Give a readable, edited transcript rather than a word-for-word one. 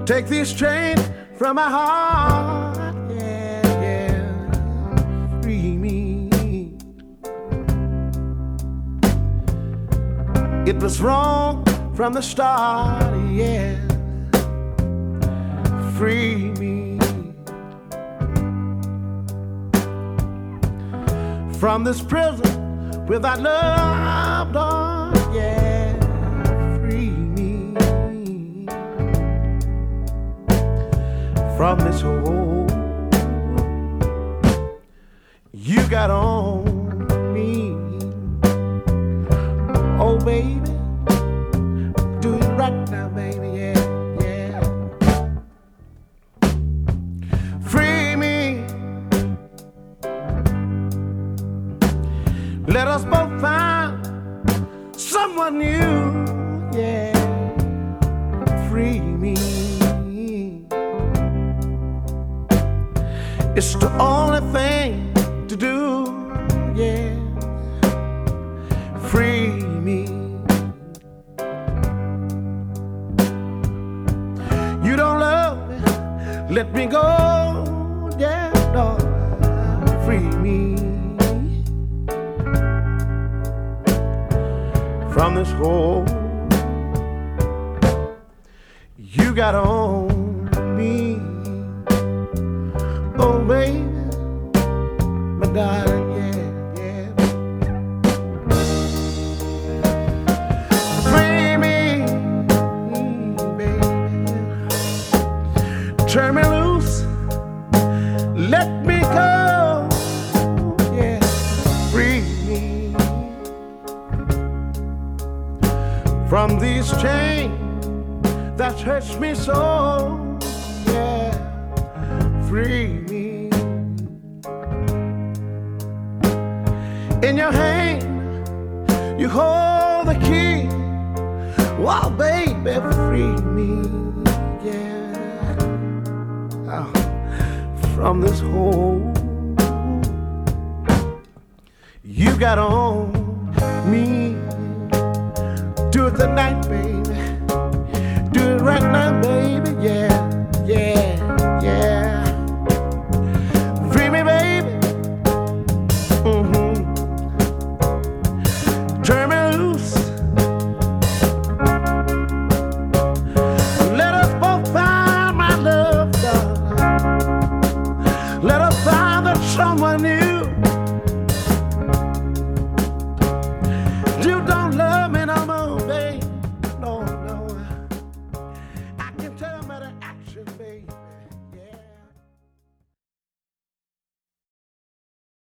Take these chains from my heart, yeah, yeah. Free me. It was wrong from the start, yeah. Free me from this prison without love, dog, yeah. Free me from this hole you got on me. Oh, baby, do it right now, baby, yeah, yeah. Free me. Let us both find someone new, yeah. Free me. It's the only thing to do, yeah. Free me. You don't love me, let me go, yeah, no. Free me from this hole you got on me. Oh, baby, my darling, yeah, yeah. Free me, baby. Turn me loose, let me go, yeah. Free me from these chains that hurts me so, yeah. Free me. In your hand, you hold the key. Wow, baby, free me, yeah. Oh, from this hole you got on me. Do it tonight, baby. Do it right now, baby, yeah, yeah, yeah. Free me, baby. Turn me loose. Let us both find my love, darling. Let us find that someone new.